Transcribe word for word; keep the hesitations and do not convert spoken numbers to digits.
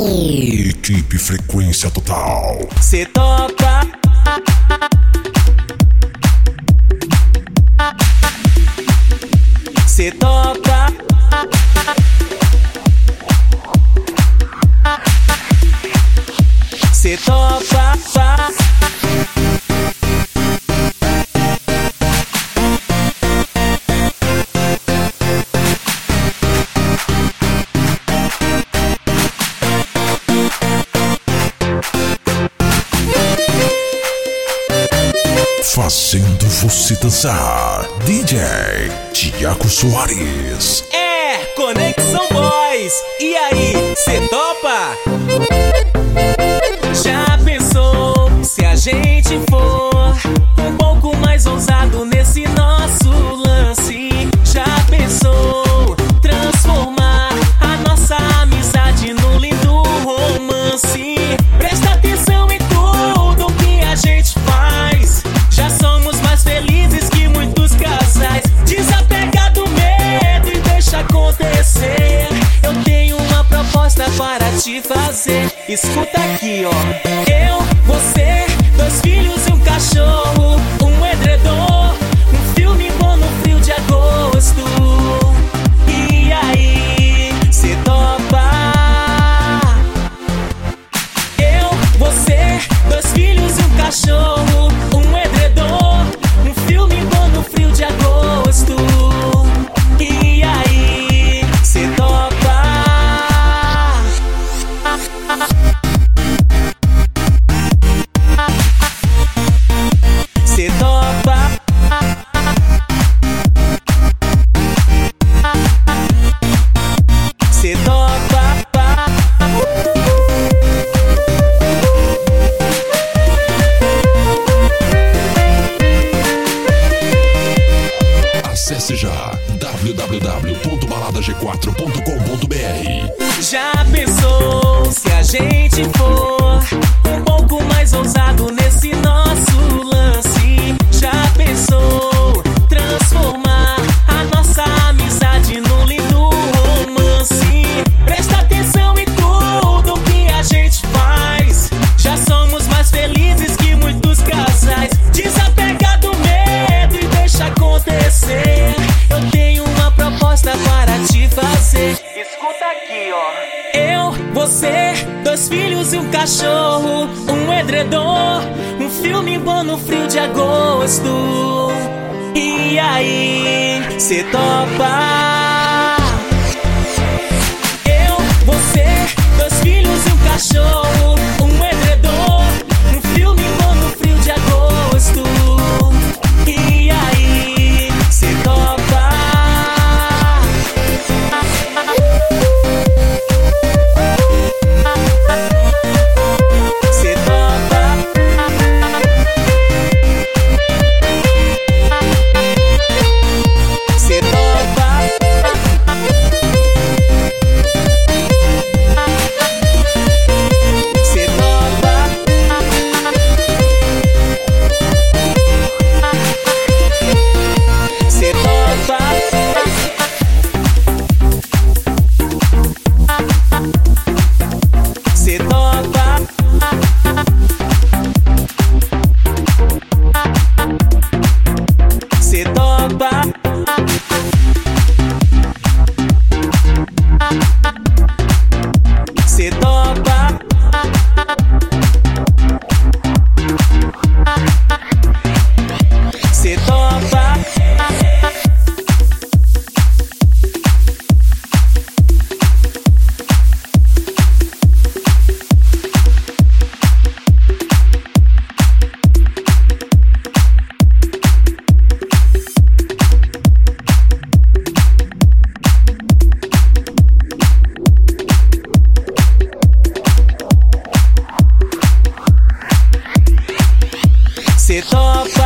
Equipe Frequência Total. Cê topa? Cê topa? Cê topa? Fazendo você dançar, D J Tiago Soares. É, Conexão Boys. E aí, cê topa? Já pensou se a gente for um pouco mais ousado nesse nosso lance? Já pensou transformar a nossa amizade num lindo romance? Presta atenção em tudo que a gente faz. Já somos mais felizes que muitos casais. Desapega do medo e deixa acontecer. Eu tenho uma proposta para te fazer. Escuta aqui, ó. Eu, você, dois filhos e um cachorro, um edredom, um filme bom no frio de agosto. E aí, cê topa? Eu, você, dois filhos e um cachorro, um edredom, um filme bom no frio de agosto. E aí, cê topa? Cê topa? Cê topa? Acesse já w w w ponto balada g quatro ponto com ponto b r. Já pensou se a gente for um pouco mais ousado nesse nosso lance? Já pensou transformar a nossa amizade num lindo romance? Presta atenção em tudo que a gente faz. Já somos mais felizes que muitos casais. Desapega do medo e deixa acontecer. Eu tenho uma proposta para te fazer. Escuta aqui, ó. Eu, você, dois filhos e um cachorro, um edredom, um filme bom no frio de agosto. E aí, cê topa? Eu, você, dois filhos e um cachorro, um edredom, um filme bom no frio de agosto. E aí, cê topa? Cê topa? Cê topa? Cê topa? Cê topa? Cê topa? Cê topa? Cê topa? Cê topa? Cê topa?